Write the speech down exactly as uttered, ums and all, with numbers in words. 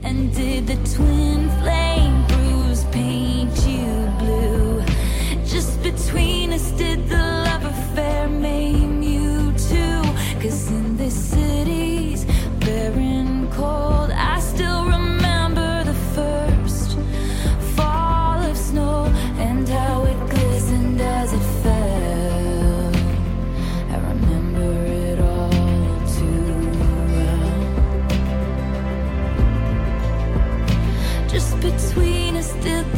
And did the twin flame bruise paint you blue? Just between us, did the love affair maim you too? 'Cause in this city's barren cold, I still remember the first fall of snow and how it glistened as it fell. I remember it all too well. Just between us, did